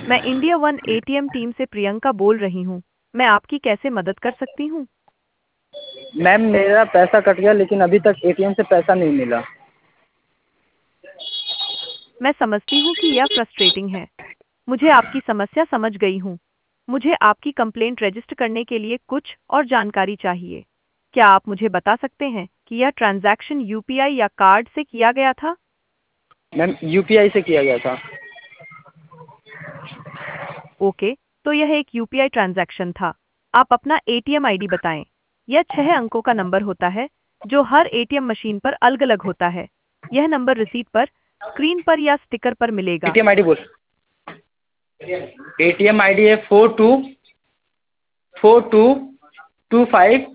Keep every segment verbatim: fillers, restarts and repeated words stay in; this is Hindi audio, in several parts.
मैं इंडिया वन एटीएम टीम से प्रियंका बोल रही हूँ। मैं आपकी कैसे मदद कर सकती हूँ? मैम मेरा पैसा कट गया लेकिन अभी तक एटीएम से पैसा नहीं मिला। मैं समझती हूँ कि यह फ्रस्ट्रेटिंग है। मुझे आपकी समस्या समझ गई हूँ। मुझे आपकी कंप्लेंट रजिस्टर करने के लिए कुछ और जानकारी चाहिए। क्या आप मुझे बता सकते हैं कि यह ट्रांजैक्शन यूपीआई या कार्ड से किया गया था? मैम यूपीआई से किया गया था। ओके, तो यह एक यूपीआई ट्रांजैक्शन था। आप अपना एटीएम आईडी बताएं। यह छह अंकों का नंबर होता है जो हर एटीएम मशीन पर अलग-अलग होता है। यह नंबर रसीद पर, स्क्रीन पर या स्टिकर पर मिलेगा। एटीएम आईडी बोल। एटीएम आईडी है four two four two two five.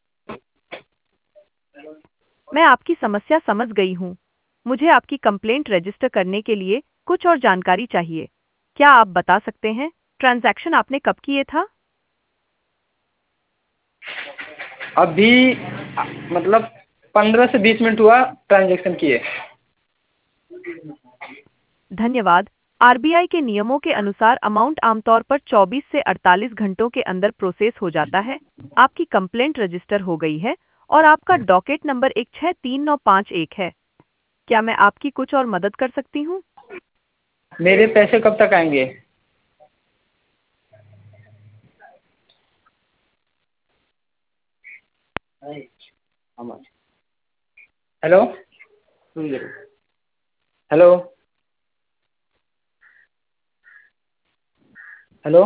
मैं आपकी समस्या समझ गई हूँ। मुझे आपकी कंप्लेंट रजिस्टर करने के लिए कुछ और जानकारी चाहिए। क्या आप बता सकते हैं ट्रांजैक्शन आपने कब किए था? अभी मतलब पंद्रह से बीस मिनट हुआ ट्रांजेक्शन किए। धन्यवाद। आरबीआई के नियमों के अनुसार अमाउंट आमतौर पर चौबीस से अड़तालीस घंटों के अंदर प्रोसेस हो जाता है। आपकी कंप्लेंट रजिस्टर हो गई है और आपका डॉकेट नंबर एक छः तीन नौ पाँच एक है। क्या मैं आपकी कुछ और मदद कर सकती हूँ? मेरे पैसे कब तक आएंगे? हेलो हेलो हेलो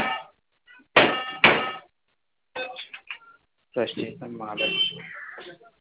फ्रस्ट्रेशन महाराज।